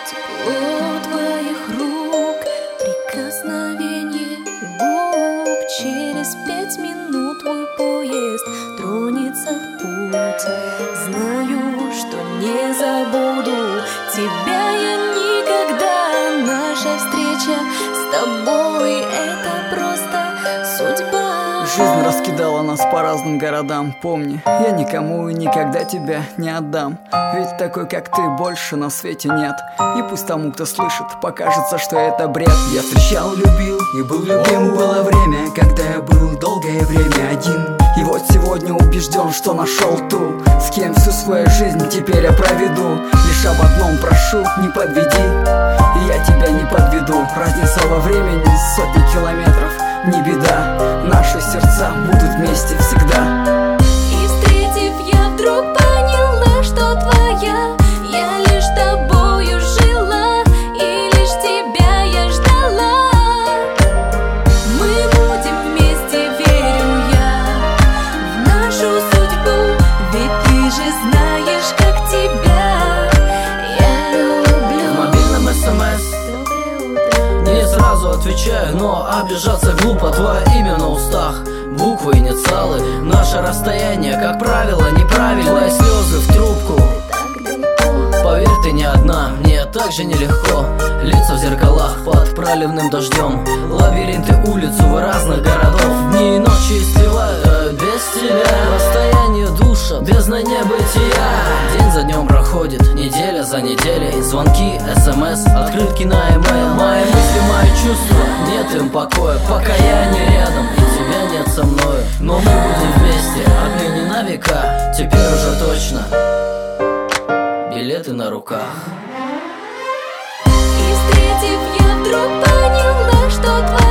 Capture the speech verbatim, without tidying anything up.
Тепло твоих рук, прикосновение губ. Через пять минут твой поезд тронется в путь. Знаю, что не забуду тебя я никогда. Наша встреча с тобой — это просто судьба. Жизнь раскидала нас по разным городам. Помни, я никому и никогда тебя не отдам. Ведь такой, как ты, больше на свете нет. И пусть тому, кто слышит, покажется, что это бред. Я встречал, любил и был любим. Было время, когда я был долгое время один. И вот сегодня убежден, что нашел ту, с кем всю свою жизнь теперь я проведу. Лишь об одном прошу, не подведи, и я тебя не подведу. Разница во времени сотни километров, не беда, наши сердца будут вместе всегда. И встретив, я вдруг поняла, что твоя. Я лишь тобою жила, и лишь тебя я ждала. Мы будем вместе, верю я, в нашу судьбу. Ведь ты же знаешь, как тебя я люблю. В мобильном смс не сразу отвечаю, но обижаться глупо. Твое имя на устах, буквы, инициалы. Наше расстояние, как правило, неправильно. Твои слезы в трубку, поверь, ты не одна. Мне так же нелегко. Лица в зеркалах под проливным дождем. Лабиринты улиц у разных городов. Дни и ночи истлевают без тебя. Расстояние душа, бездна небытия. День за днем проходит, неделя за неделей. Звонки, смс, открытки на e-mail. Мои мысли, мои чувства, нет им покоя, пока я не рядом и тебя нет со мною. Но мы будем вместе, отныне на века. Теперь уже точно билеты на руках. И встретив, я вдруг поняла, что твоя.